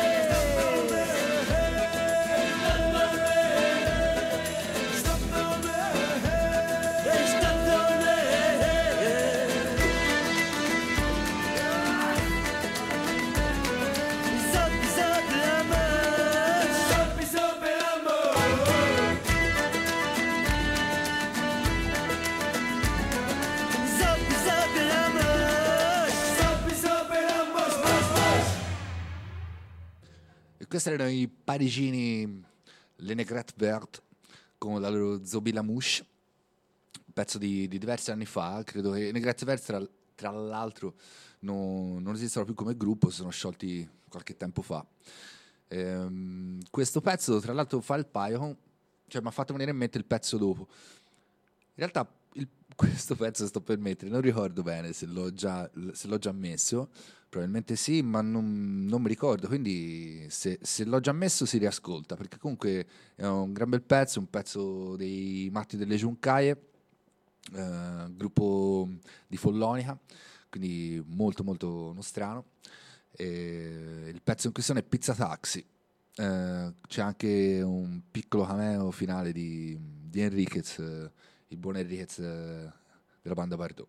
Questi erano i parigini Le Negrette Verte con la loro Zobi la Mouche, un pezzo di diversi anni fa. Credo che i Negrette Verte tra l'altro non esistono più come gruppo, si sono sciolti qualche tempo fa. Questo pezzo tra l'altro fa il paio, cioè mi ha fatto venire in mente il pezzo dopo. In realtà questo pezzo sto per mettere, non ricordo bene se l'ho già messo, probabilmente sì, ma non mi ricordo, quindi se l'ho già messo si riascolta, perché comunque è un gran bel pezzo, un pezzo dei Matti delle Giuncaie, gruppo di Follonica, quindi molto molto nostrano. Il pezzo in questione è Pizza Taxi. C'è anche un piccolo cameo finale di Enriquez, il buon Enriquez della banda Bardot.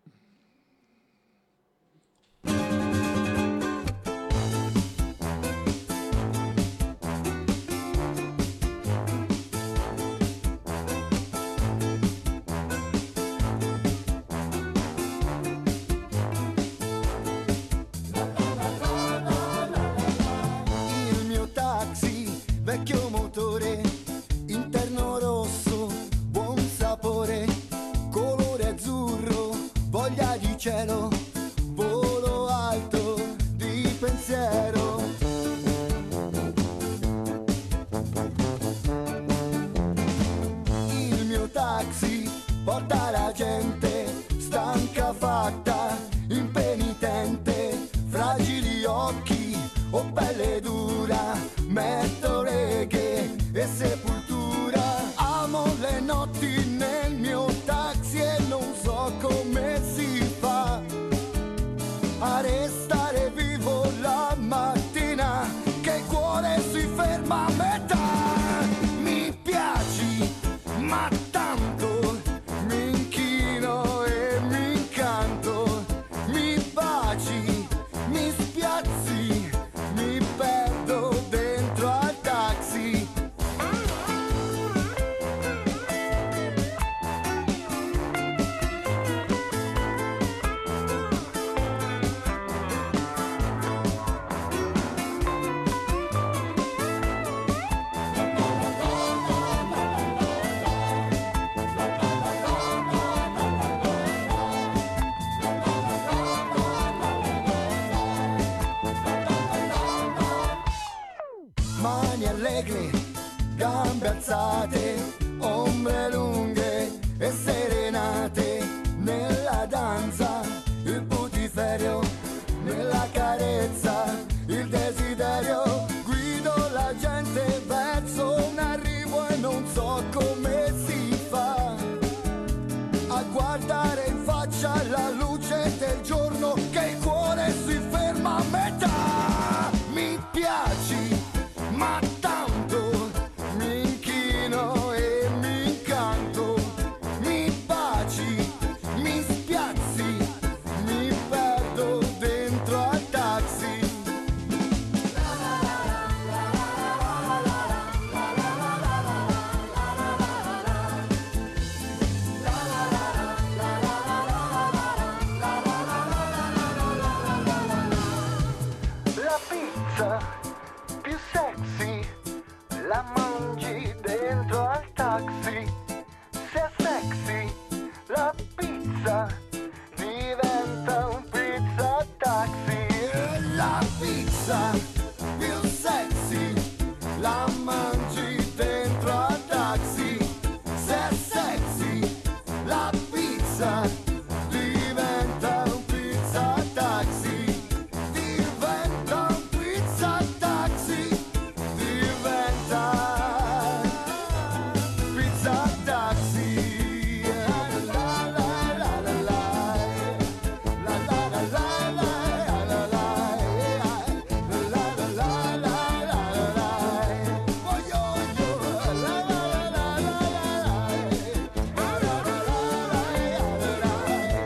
Vecchio motore, interno rosso, buon sapore, colore azzurro, voglia di cielo, volo alto di pensiero. Il mio taxi porta la gente, stanca fatta, impenitente, fragili occhi o pelle dura, metto reggae e sepoltura. Amo le notti nel mio taxi e non so come si fa a restare vivo la mattina, che il cuore si ferma a metà. Mi piaci, ma tanto mi inchino e mi incanto, mi baci, mi spiazzi, mi perdo dentro al taxi. Mani allegre, gambe alzate, ombre lunghe e serenate, nella danza il putiferio, nella carezza il desiderio, guido la gente verso un arrivo e non so come si fa a guardare in faccia la luce del giorno, che il cuore si ferma a metà. Mi piaci, ma tanto mi inchino e mi incanto, mi baci, mi spiazzi, mi perdo dentro al taxi. La pizza più sexy la mangi dentro al taxi. Se è sexy la pizza diventa un pizza taxi. La pizza più sexy la mangi dentro al taxi. Se è sexy la pizza diventa un pizza taxi. Diventa un pizza taxi. Diventa pizza taxi. La la la la la. La la la la la la la. La la la la la la. Oh yo yo. La la la la la. La la la la la.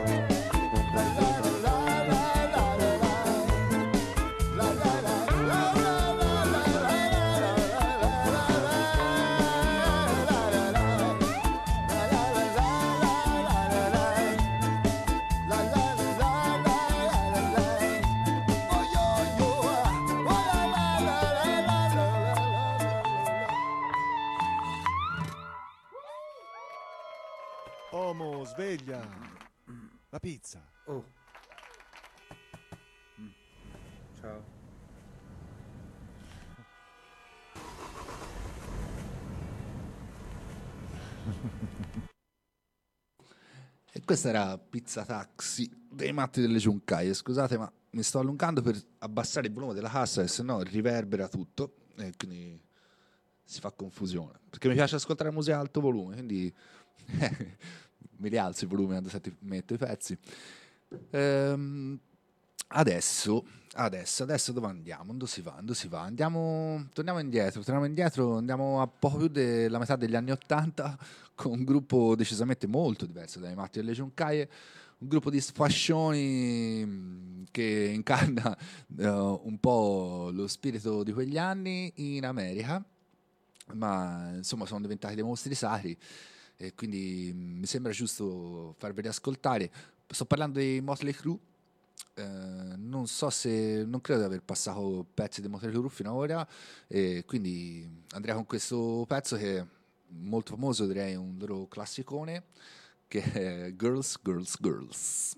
Omo, sveglia. La pizza. Oh. Ciao. E questa era Pizza Taxi dei Matti delle Ciuncaie. Scusate, ma mi sto allungando per abbassare il volume della cassa, che sennò riverbera tutto e quindi si fa confusione. Perché mi piace ascoltare musica a alto volume, quindi mi rialzo il volume quando metto i pezzi. Adesso dove andiamo? Dove si va? Torniamo indietro, andiamo a poco più della metà degli anni '80 con un gruppo decisamente molto diverso dai Matti delle Ciuncaie, un gruppo di sfascioni che incarna un po' lo spirito di quegli anni in America, ma insomma sono diventati dei mostri sacri e quindi mi sembra giusto farveli ascoltare. Sto parlando di Motley Crue. Non credo di aver passato pezzi di Motley Crue fino ad ora, e quindi andrei con questo pezzo che è molto famoso, direi un loro classicone, che è Girls, Girls, Girls.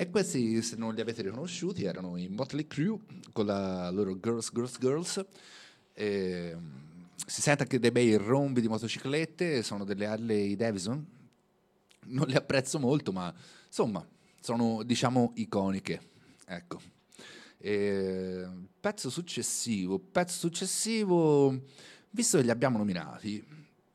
E questi, se non li avete riconosciuti, erano i Motley Crue con la loro Girls, Girls, Girls. E, si sente anche dei bei rombi di motociclette, sono delle Harley Davidson. Non le apprezzo molto, ma insomma, sono, diciamo, iconiche. Ecco. Pezzo successivo, visto che li abbiamo nominati,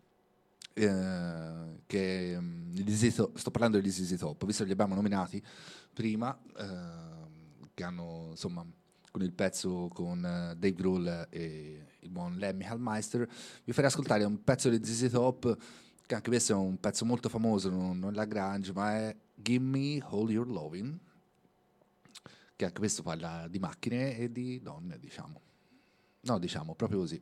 che sto parlando degli ZZ Top, visto che li abbiamo nominati prima, che hanno, insomma, con il pezzo con Dave Grohl e il buon Lemmy Hallmeister, vi farei ascoltare un pezzo degli ZZ Top, che anche questo è un pezzo molto famoso, non la Grange, ma è Gimme All Your Lovin', che anche questo parla di macchine e di donne, diciamo. No, diciamo, proprio così.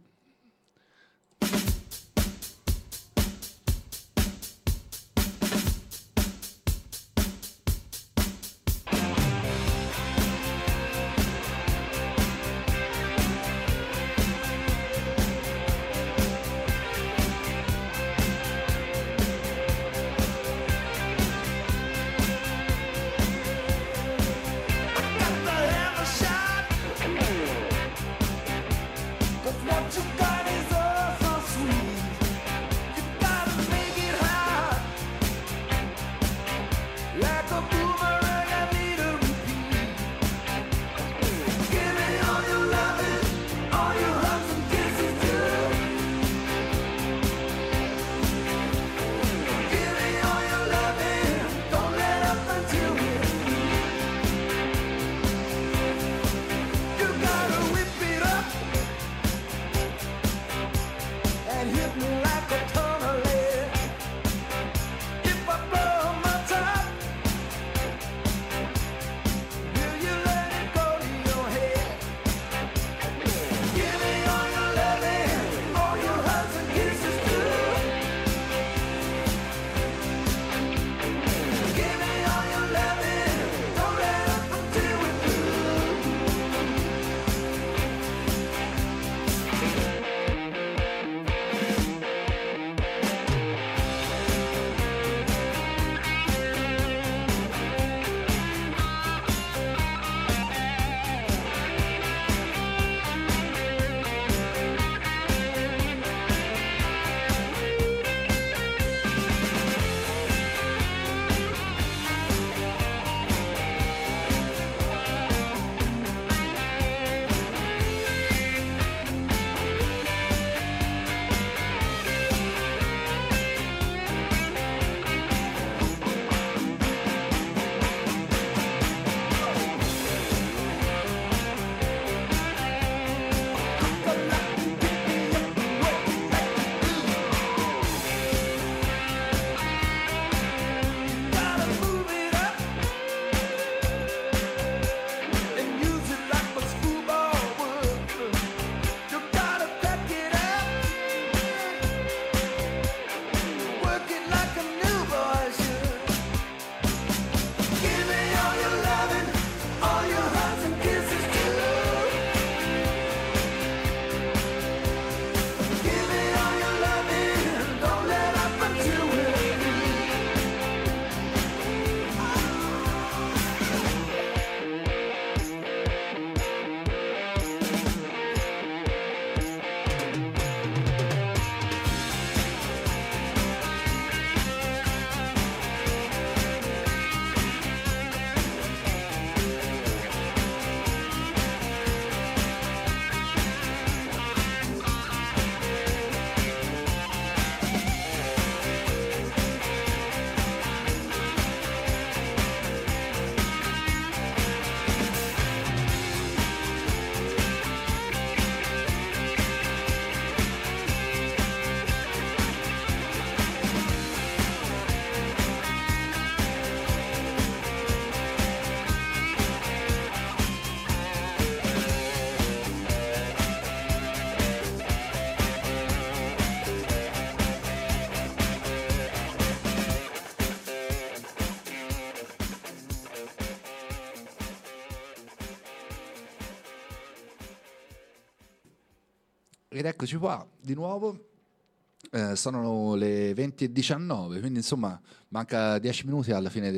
Ed eccoci qua di nuovo Sono le 20:19, quindi insomma mancano 10 minuti alla fine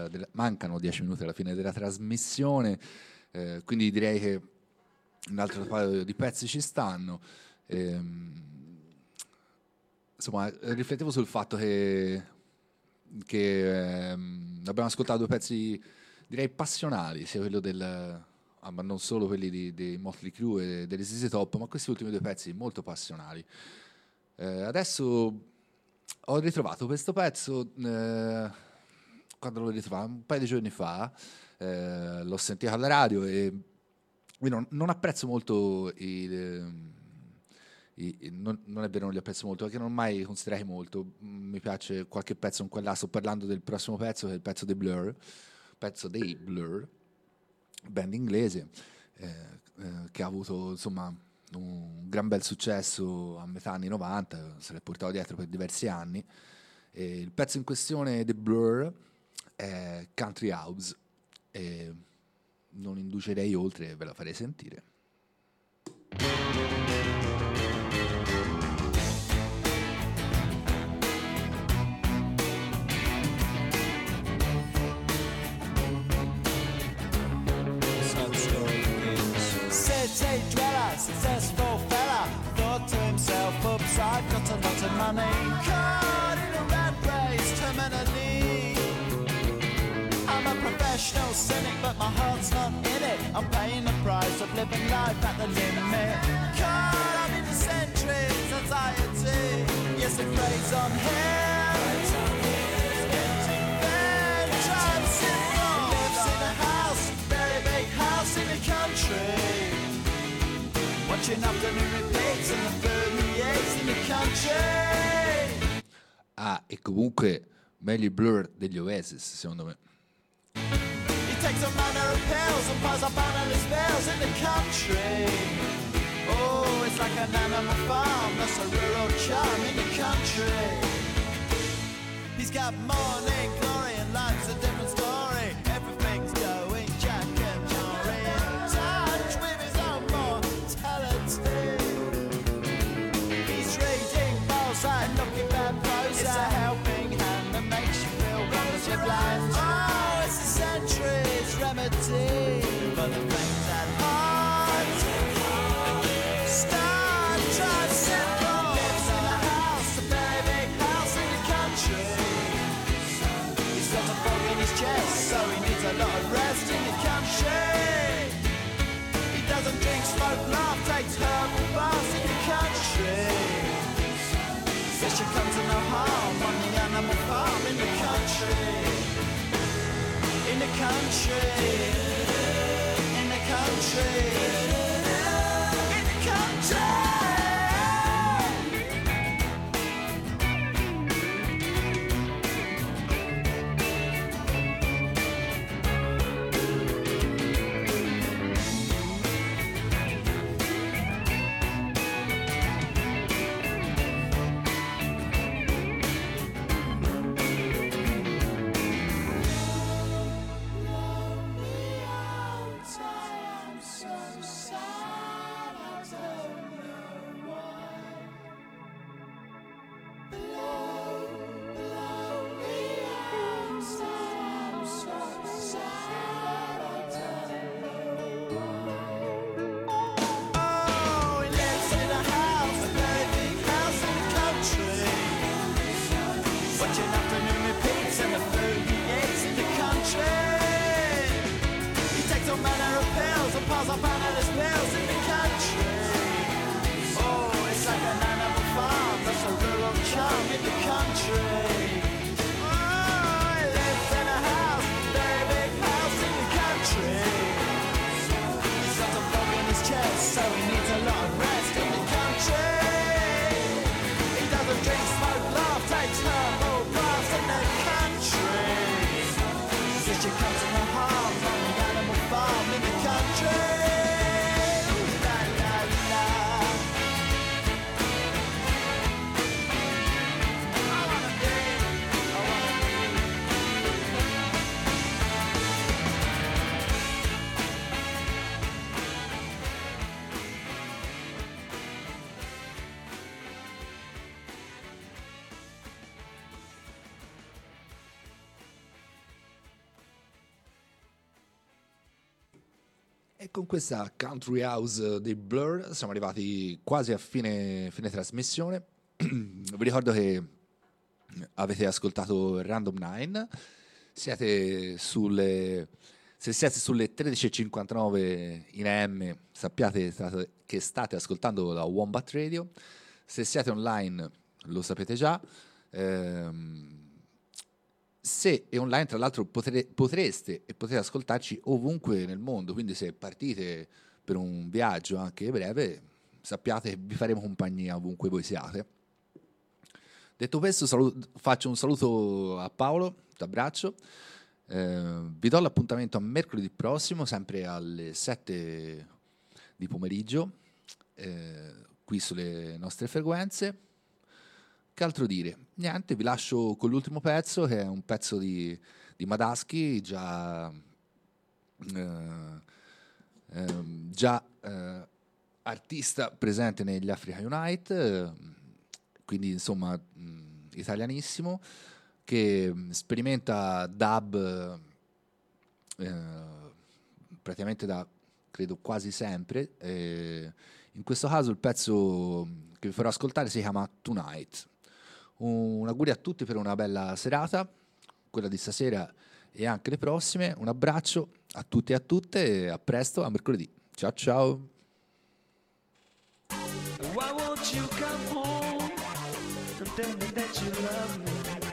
della trasmissione, quindi direi che un altro paio di pezzi ci stanno. Insomma, riflettevo sul fatto che abbiamo ascoltato 2 pezzi, direi passionali, sia quello ma non solo quelli dei Motley Crue e degli ZZ Top, ma questi ultimi 2 pezzi molto passionali. Adesso ho ritrovato questo pezzo, quando l'ho ritrovato? Un paio di giorni fa, l'ho sentito alla radio e non apprezzo molto non è vero, non li apprezzo molto, perché non ho mai considerati molto. Mi piace qualche pezzo in quella. Sto parlando del prossimo pezzo, che è il pezzo dei Blur, band inglese, che ha avuto insomma un gran bel successo a metà anni 90, se l'è portato dietro per diversi anni. E il pezzo in questione dei Blur è Country House, e non inducerei oltre, ve la farei sentire. City dweller, successful fella, thought to himself, oops, I've got a lot of money. Caught in a rat race, terminally. I'm a professional cynic, but my heart's not in it. I'm paying the price of living life at the limit. Caught up in the centuries, anxiety. Yes, it preys on him. Empty bed, drives him on. Lives in a house, very big house in the country. Watching afternoon repeats and the food he eats in the country. Ah, e comunque meglio i Blur degli Oasis, secondo me. He takes a manner of pills and piles up analyst bills in the country. Oh, it's like an animal farm, that's a rural charm in the country. He's got morning glory and life's a different story. Everything's going Jack and Jory in touch with his own mortality. He's reading bullseye and looking bad prose. It's a helping hand that makes you feel wonderfully blind. Oh, it's a century's remedy for the things at heart. Star drives simple. Lives in a house, a very big house in the country. He's got a fog in his chest, so he needs a lot of rest in the country. He doesn't drink, smoke, laugh, takes herbal baths in the country. Says she comes to no harm on the animal farm in the country. In the country. In the country. In the country. So he needs a lot of rest in the country. He doesn't drink, smoke, laugh, takes herbal baths in the country. Says she comes to no harm on the animal farm in the country. La la la. I wanna be, I wanna be. E con questa Country House dei Blur siamo arrivati quasi a fine trasmissione. Vi ricordo che avete ascoltato Random 9, se siete sulle 13.59 in AM sappiate che state ascoltando la Wombat Radio. Se siete online lo sapete già. Se è online, tra l'altro, potete ascoltarci ovunque nel mondo, quindi se partite per un viaggio anche breve, sappiate che vi faremo compagnia ovunque voi siate. Detto questo, faccio un saluto a Paolo, t'abbraccio, vi do l'appuntamento a mercoledì prossimo, sempre alle 7 di pomeriggio, qui sulle nostre frequenze. Che altro dire? Niente, vi lascio con l'ultimo pezzo, che è un pezzo di Madaschi, già artista presente negli Africa Unite, quindi insomma italianissimo, che sperimenta dub praticamente da credo quasi sempre. In questo caso il pezzo che vi farò ascoltare si chiama Tonight. Un augurio a tutti per una bella serata, quella di stasera e anche le prossime. Un abbraccio a tutti e a tutte e a presto, a mercoledì. Ciao ciao. Why won't you come home and tell me that you love me?